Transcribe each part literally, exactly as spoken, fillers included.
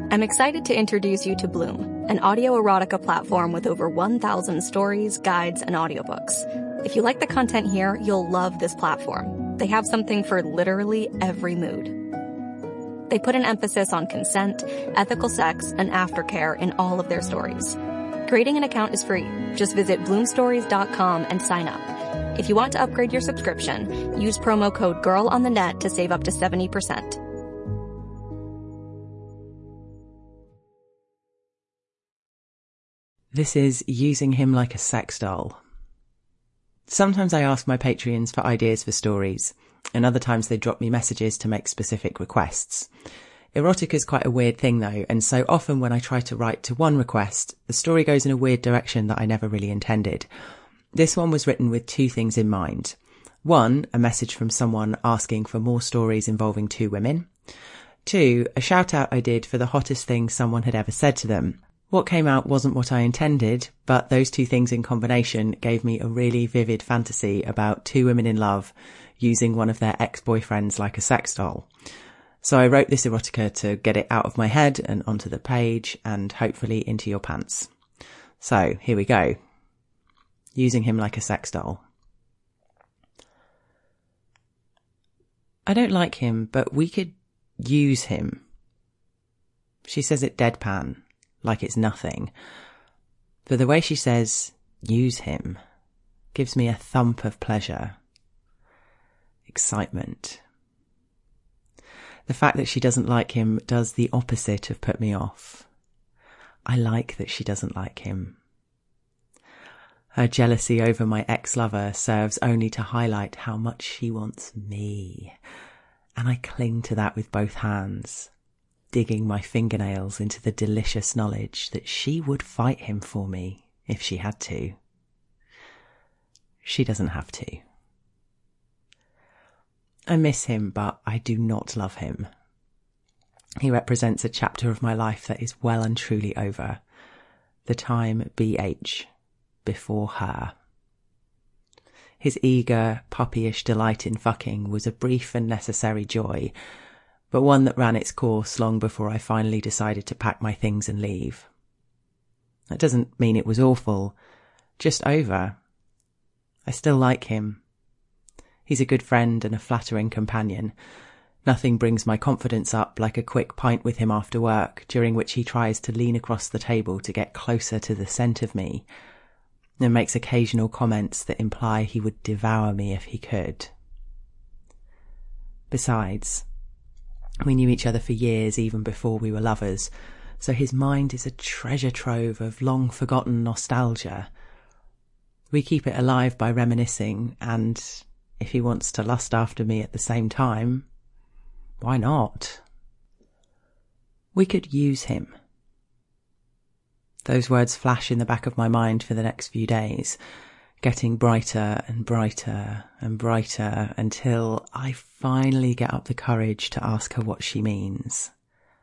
I'm excited to introduce you to Bloom, an audio erotica platform with over one thousand stories, guides, and audiobooks. If you like the content here, you'll love this platform. They have something for literally every mood. They put an emphasis on consent, ethical sex, and aftercare in all of their stories. Creating an account is free. Just visit bloom stories dot com and sign up. If you want to upgrade your subscription, use promo code GIRLONTHENET to save up to seventy percent. This is Using Him Like a Sex Doll. Sometimes I ask my Patreons for ideas for stories, and other times they drop me messages to make specific requests. Erotica is quite a weird thing though, and so often when I try to write to one request, the story goes in a weird direction that I never really intended. This one was written with two things in mind. One, a message from someone asking for more stories involving two women. Two, a shout out I did for the hottest thing someone had ever said to them. What came out wasn't what I intended, but those two things in combination gave me a really vivid fantasy about two women in love using one of their ex-boyfriends like a sex doll. So I wrote this erotica to get it out of my head and onto the page and hopefully into your pants. So here we go. Using him like a sex doll. I don't like him, but we could use him. She says it deadpan, like it's nothing. But the way she says, use him, gives me a thump of pleasure. Excitement. The fact that she doesn't like him does the opposite of put me off. I like that she doesn't like him. Her jealousy over my ex-lover serves only to highlight how much she wants me. And I cling to that with both hands, digging my fingernails into the delicious knowledge that she would fight him for me if she had to. She doesn't have to. I miss him, but I do not love him. He represents a chapter of my life that is well and truly over. The time B H, before her. His eager, puppyish delight in fucking was a brief and necessary joy, but one that ran its course long before I finally decided to pack my things and leave. That doesn't mean it was awful, just over. I still like him. He's a good friend and a flattering companion. Nothing brings my confidence up like a quick pint with him after work, during which he tries to lean across the table to get closer to the scent of me, and makes occasional comments that imply he would devour me if he could. Besides, we knew each other for years even before we were lovers, so his mind is a treasure trove of long-forgotten nostalgia. We keep it alive by reminiscing, and if he wants to lust after me at the same time, why not? We could use him. Those words flash in the back of my mind for the next few days, getting brighter and brighter and brighter until I finally get up the courage to ask her what she means.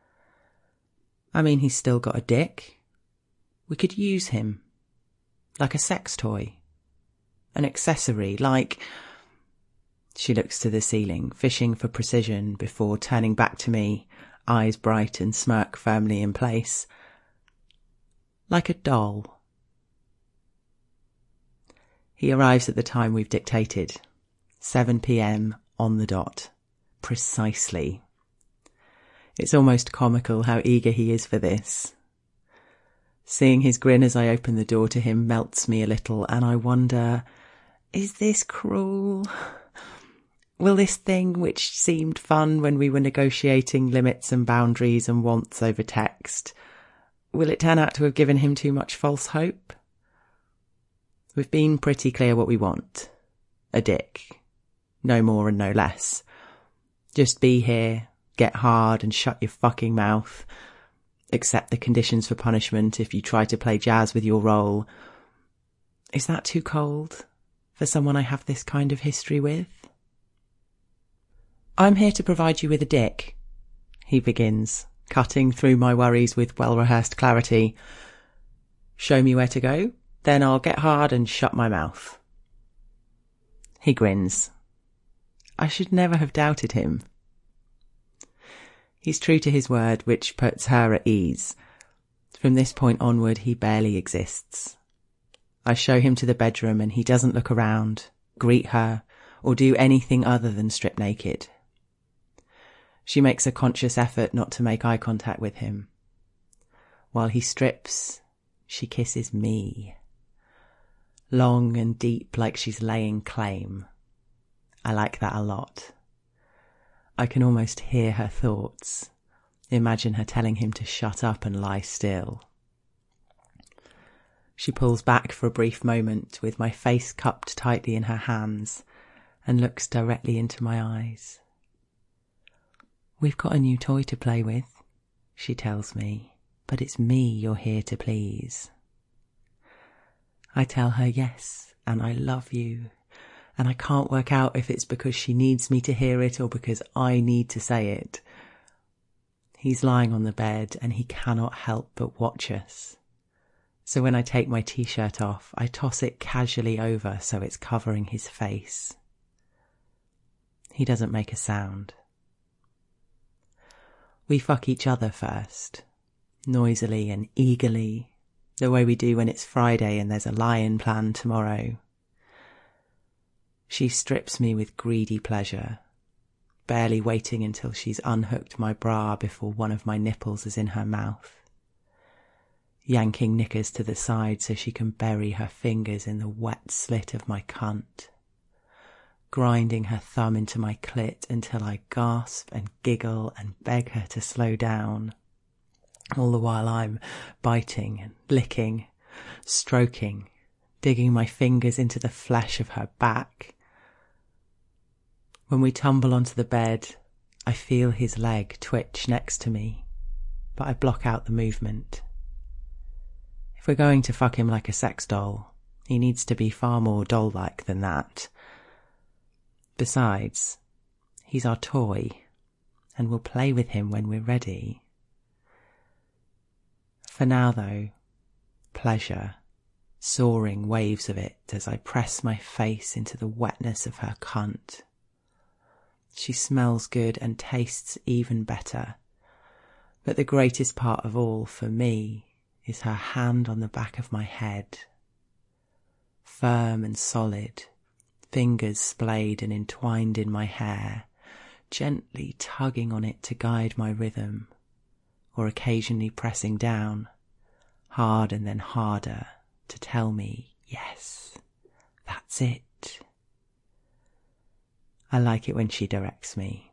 I mean, he's still got a dick. We could use him. Like a sex toy. An accessory, like... She looks to the ceiling, fishing for precision before turning back to me, eyes bright and smirk firmly in place. Like a doll. He arrives at the time we've dictated. seven p.m. on the dot. Precisely. It's almost comical how eager he is for this. Seeing his grin as I open the door to him melts me a little, and I wonder, is this cruel? Will this thing, which seemed fun when we were negotiating limits and boundaries and wants over text, will it turn out to have given him too much false hope? We've been pretty clear what we want. A dick. No more and no less. Just be here, get hard and shut your fucking mouth. Accept the conditions for punishment if you try to play jazz with your role. Is that too cold for someone I have this kind of history with? I'm here to provide you with a dick, he begins, cutting through my worries with well-rehearsed clarity. Show me where to go, then I'll get hard and shut my mouth. He grins. I should never have doubted him. He's true to his word, which puts her at ease. From this point onward, he barely exists. I show him to the bedroom and he doesn't look around, greet her, or do anything other than strip naked. She makes a conscious effort not to make eye contact with him. While he strips, she kisses me. Long and deep, like she's laying claim. I like that a lot. I can almost hear her thoughts. Imagine her telling him to shut up and lie still. She pulls back for a brief moment with my face cupped tightly in her hands and looks directly into my eyes. "We've got a new toy to play with," she tells me, "but it's me you're here to please." I tell her yes, and I love you, and I can't work out if it's because she needs me to hear it or because I need to say it. He's lying on the bed and he cannot help but watch us. So when I take my t-shirt off, I toss it casually over so it's covering his face. He doesn't make a sound. We fuck each other first, noisily and eagerly, the way we do when it's Friday and there's a lie-in planned tomorrow. She strips me with greedy pleasure, barely waiting until she's unhooked my bra before one of my nipples is in her mouth, yanking knickers to the side so she can bury her fingers in the wet slit of my cunt, grinding her thumb into my clit until I gasp and giggle and beg her to slow down, all the while I'm biting and licking, stroking, digging my fingers into the flesh of her back. When we tumble onto the bed, I feel his leg twitch next to me, but I block out the movement. If we're going to fuck him like a sex doll, he needs to be far more doll-like than that. Besides, he's our toy, and we'll play with him when we're ready. For now, though, pleasure, soaring waves of it as I press my face into the wetness of her cunt. She smells good and tastes even better, but the greatest part of all for me is her hand on the back of my head. Firm and solid, fingers splayed and entwined in my hair, gently tugging on it to guide my rhythm, or occasionally pressing down, hard and then harder, to tell me, yes, that's it. I like it when she directs me.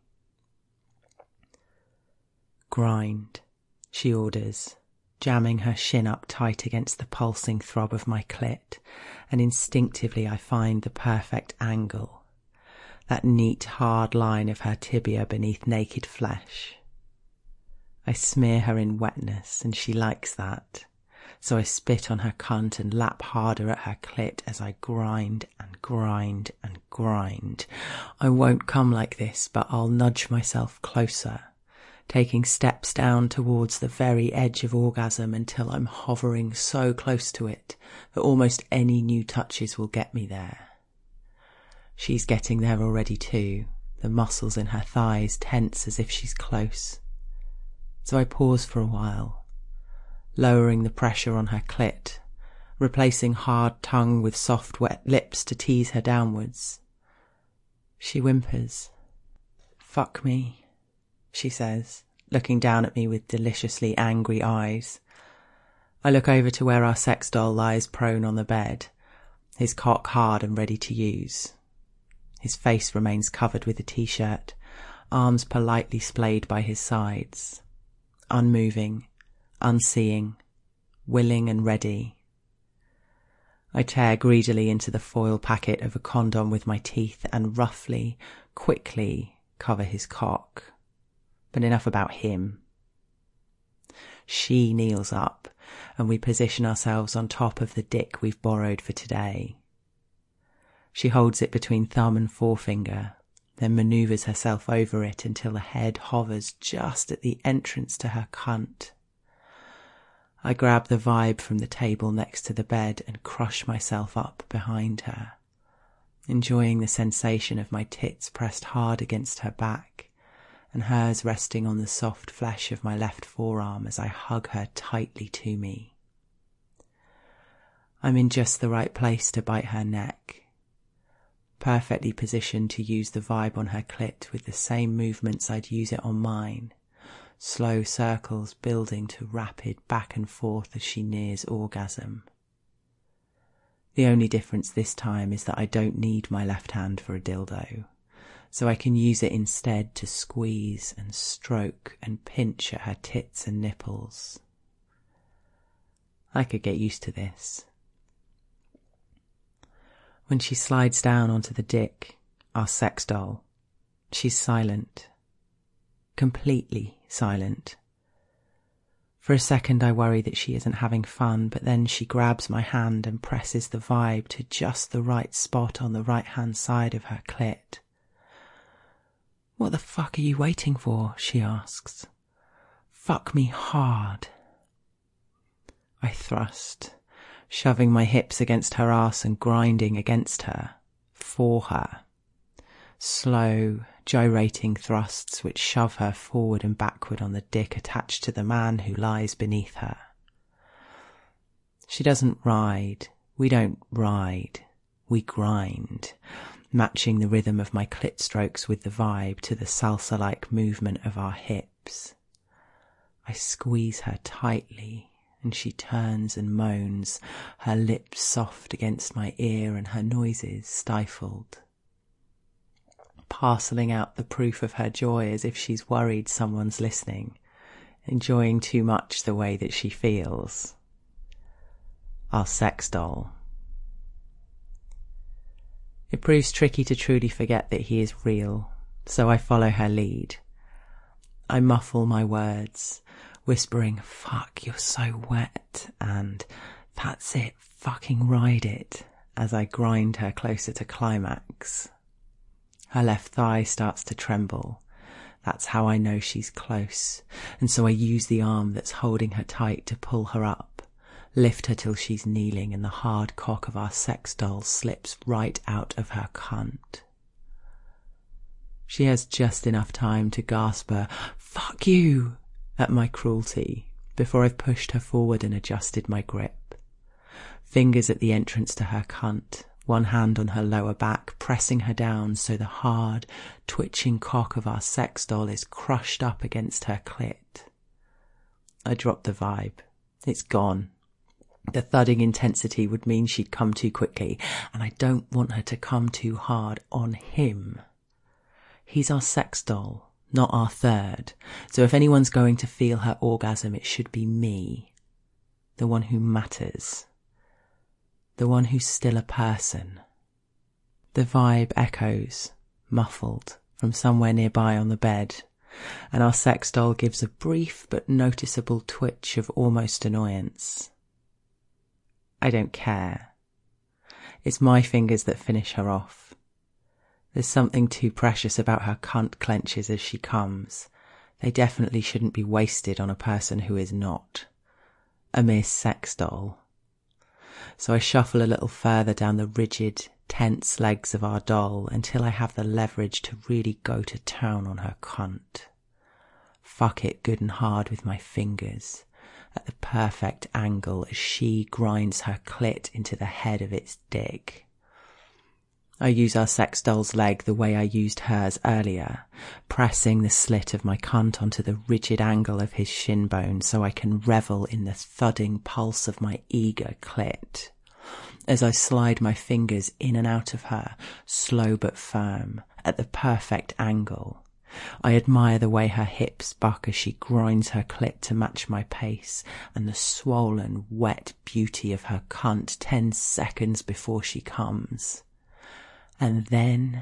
Grind, she orders, jamming her shin up tight against the pulsing throb of my clit, and instinctively I find the perfect angle, that neat hard line of her tibia beneath naked flesh. I smear her in wetness, and she likes that, so I spit on her cunt and lap harder at her clit as I grind and grind and grind. I won't come like this, but I'll nudge myself closer, taking steps down towards the very edge of orgasm until I'm hovering so close to it that almost any new touches will get me there. She's getting there already too, the muscles in her thighs tense as if she's close. So I pause for a while, lowering the pressure on her clit, replacing hard tongue with soft wet lips to tease her downwards. She whimpers. "Fuck me," she says, looking down at me with deliciously angry eyes. I look over to where our sex doll lies prone on the bed, his cock hard and ready to use. His face remains covered with a t-shirt, arms politely splayed by his sides. Unmoving, unseeing, willing and ready. I tear greedily into the foil packet of a condom with my teeth and roughly, quickly cover his cock. But enough about him. She kneels up, and we position ourselves on top of the dick we've borrowed for today. She holds it between thumb and forefinger, then manoeuvres herself over it until the head hovers just at the entrance to her cunt. I grab the vibe from the table next to the bed and crush myself up behind her, enjoying the sensation of my tits pressed hard against her back and hers resting on the soft flesh of my left forearm as I hug her tightly to me. I'm in just the right place to bite her neck, perfectly positioned to use the vibe on her clit with the same movements I'd use it on mine, slow circles building to rapid back and forth as she nears orgasm. The only difference this time is that I don't need my left hand for a dildo, so I can use it instead to squeeze and stroke and pinch at her tits and nipples. I could get used to this. When she slides down onto the dick, our sex doll, she's silent. Completely silent. For a second I worry that she isn't having fun, but then she grabs my hand and presses the vibe to just the right spot on the right-hand side of her clit. "What the fuck are you waiting for?" she asks. "Fuck me hard." I thrust, shoving my hips against her ass and grinding against her, for her. Slow, gyrating thrusts which shove her forward and backward on the dick attached to the man who lies beneath her. She doesn't ride. We don't ride. We grind, matching the rhythm of my clit strokes with the vibe to the salsa-like movement of our hips. I squeeze her tightly, and she turns and moans, her lips soft against my ear and her noises stifled, parcelling out the proof of her joy as if she's worried someone's listening, enjoying too much the way that she feels. Our sex doll. It proves tricky to truly forget that he is real, so I follow her lead. I muffle my words, whispering, "Fuck, you're so wet," and "That's it, fucking ride it," as I grind her closer to climax. Her left thigh starts to tremble. That's how I know she's close, and so I use the arm that's holding her tight to pull her up, lift her till she's kneeling, and the hard cock of our sex doll slips right out of her cunt. She has just enough time to gasp a "fuck you" at my cruelty before I've pushed her forward and adjusted my grip. Fingers at the entrance to her cunt, one hand on her lower back, pressing her down so the hard, twitching cock of our sex doll is crushed up against her clit. I drop the vibe. It's gone. The thudding intensity would mean she'd come too quickly, and I don't want her to come too hard on him. He's our sex doll, not our third, so if anyone's going to feel her orgasm, it should be me, the one who matters. The one who's still a person. The vibe echoes, muffled, from somewhere nearby on the bed, and our sex doll gives a brief but noticeable twitch of almost annoyance. I don't care. It's my fingers that finish her off. There's something too precious about her cunt clenches as she comes. They definitely shouldn't be wasted on a person who is not. A mere sex doll. So I shuffle a little further down the rigid, tense legs of our doll until I have the leverage to really go to town on her cunt. Fuck it good and hard with my fingers, at the perfect angle as she grinds her clit into the head of its dick. I use our sex doll's leg the way I used hers earlier, pressing the slit of my cunt onto the rigid angle of his shin bone so I can revel in the thudding pulse of my eager clit. As I slide my fingers in and out of her, slow but firm, at the perfect angle, I admire the way her hips buck as she grinds her clit to match my pace, and the swollen, wet beauty of her cunt ten seconds before she comes. And then,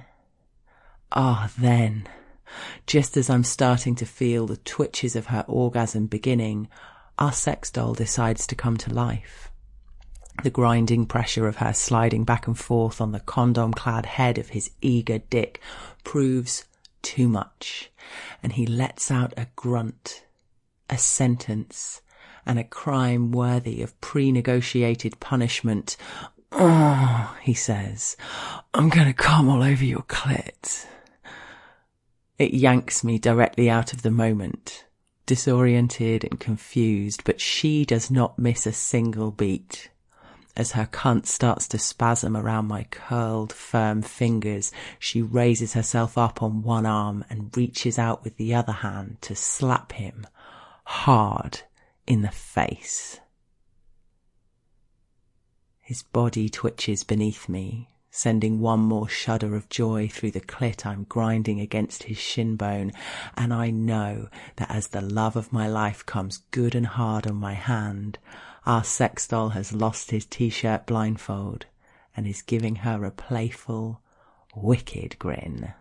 ah then, just as I'm starting to feel the twitches of her orgasm beginning, our sex doll decides to come to life. The grinding pressure of her sliding back and forth on the condom-clad head of his eager dick proves too much, and he lets out a grunt, a sentence, and a crime worthy of pre-negotiated punishment. "Oh," he says, "I'm gonna come all over your clit." It yanks me directly out of the moment, disoriented and confused, but she does not miss a single beat. As her cunt starts to spasm around my curled, firm fingers, she raises herself up on one arm and reaches out with the other hand to slap him hard in the face. His body twitches beneath me, sending one more shudder of joy through the clit I'm grinding against his shin bone, and I know that as the love of my life comes good and hard on my hand, our sex doll has lost his t-shirt blindfold and is giving her a playful, wicked grin.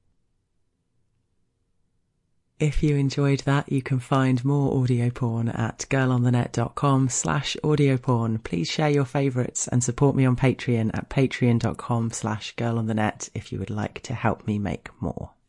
If you enjoyed that, you can find more audio porn at girlonthenet.com slash audio porn. Please share your favourites and support me on Patreon at patreon.com slash girlonthenet if you would like to help me make more.